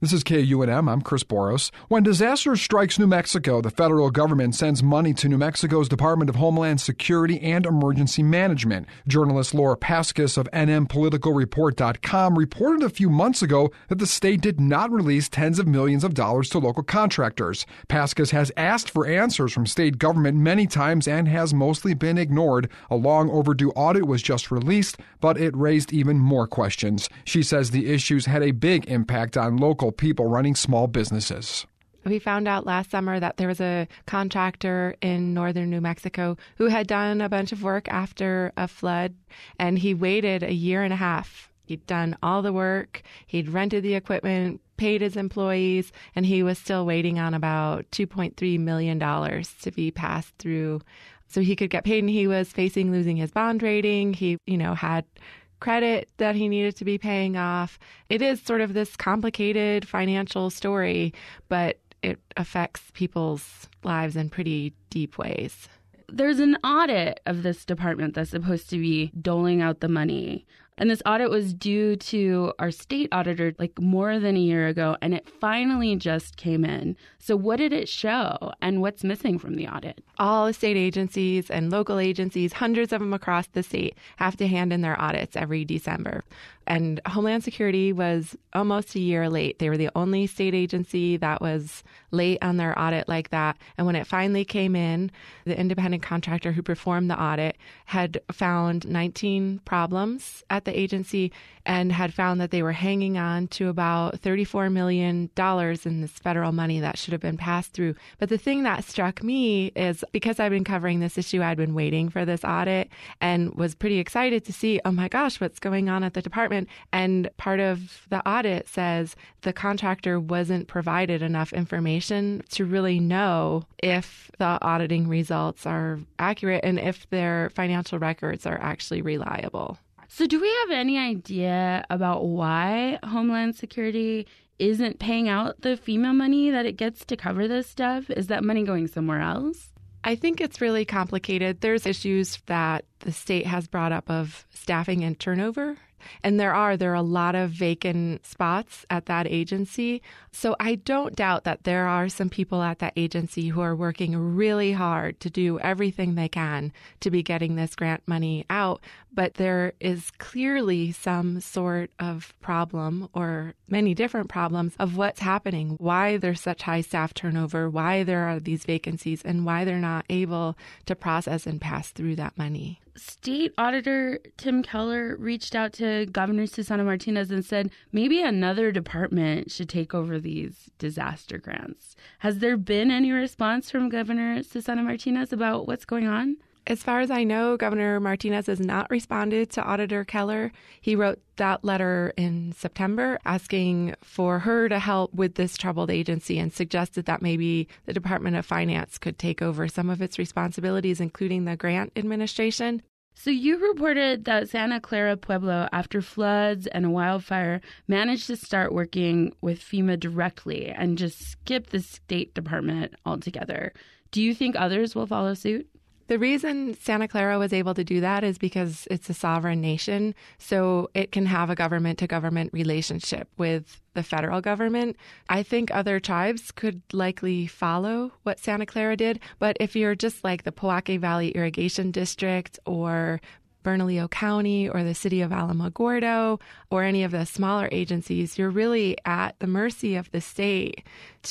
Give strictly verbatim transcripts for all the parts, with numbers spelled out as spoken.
This is K U N M. I'm Chris Boros. When disaster strikes New Mexico, the federal government sends money to New Mexico's Department of Homeland Security and Emergency Management. Journalist Laura Paskus of N M Political Report dot com reported a few months ago that the state did not release tens of millions of dollars to local contractors. Paskus has asked for answers from state government many times and has mostly been ignored. A long overdue audit was just released, but it raised even more questions. She says the issues had a big impact on local people running small businesses. We found out last summer that there was a contractor in northern New Mexico who had done a bunch of work after a flood, and he waited a year and a half. He'd done all the work, he'd rented the equipment, paid his employees, and he was still waiting on about two point three million dollars to be passed through so he could get paid, and he was facing losing his bond rating. He, you know, had credit that he needed to be paying off. It is sort of this complicated financial story, but it affects people's lives in pretty deep ways. There's an audit of this department that's supposed to be doling out the money. And this audit was due to our state auditor like more than a year ago, and it finally just came in. So what did it show, and what's missing from the audit? All the state agencies and local agencies, hundreds of them across the state, have to hand in their audits every December. And Homeland Security was almost a year late. They were the only state agency that was late on their audit like that. And when it finally came in, the independent contractor who performed the audit had found nineteen problems at the agency and had found that they were hanging on to about thirty-four million dollars in this federal money that should have been passed through. But the thing that struck me is because I've been covering this issue, I'd been waiting for this audit and was pretty excited to see, oh my gosh, what's going on at the department. And part of the audit says the contractor wasn't provided enough information to really know if the auditing results are accurate and if their financial records are actually reliable. So do we have any idea about why Homeland Security isn't paying out the FEMA money that it gets to cover this stuff? Is that money going somewhere else? I think it's really complicated. There's issues that the state has brought up of staffing and turnover. And there are, there are a lot of vacant spots at that agency. So I don't doubt that there are some people at that agency who are working really hard to do everything they can to be getting this grant money out. But there is clearly some sort of problem or many different problems of what's happening, why there's such high staff turnover, why there are these vacancies, and why they're not able to process and pass through that money. State Auditor Tim Keller reached out to Governor Susana Martinez and said maybe another department should take over these disaster grants. Has there been any response from Governor Susana Martinez about what's going on? As far as I know, Governor Martinez has not responded to Auditor Keller. He wrote that letter in September asking for her to help with this troubled agency and suggested that maybe the Department of Finance could take over some of its responsibilities, including the grant administration. So you reported that Santa Clara Pueblo, after floods and a wildfire, managed to start working with FEMA directly and just skip the State Department altogether. Do you think others will follow suit? The reason Santa Clara was able to do that is because it's a sovereign nation, so it can have a government-to-government relationship with the federal government. I think other tribes could likely follow what Santa Clara did, but if you're just like the Pojoaque Valley Irrigation District or Bernalillo County or the city of Alamogordo or any of the smaller agencies, you're really at the mercy of the state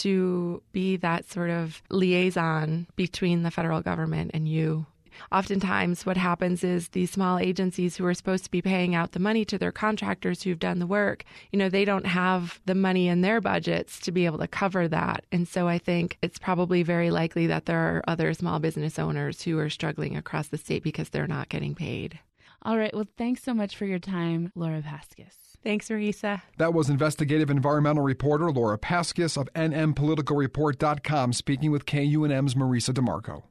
to be that sort of liaison between the federal government and you. Oftentimes what happens is these small agencies who are supposed to be paying out the money to their contractors who've done the work, you know, they don't have the money in their budgets to be able to cover that. And so I think it's probably very likely that there are other small business owners who are struggling across the state because they're not getting paid. All right. Well, thanks so much for your time, Laura Paskus. Thanks, Marisa. That was investigative environmental reporter Laura Paskus of N M Political Report dot com speaking with K U N M's Marisa DeMarco.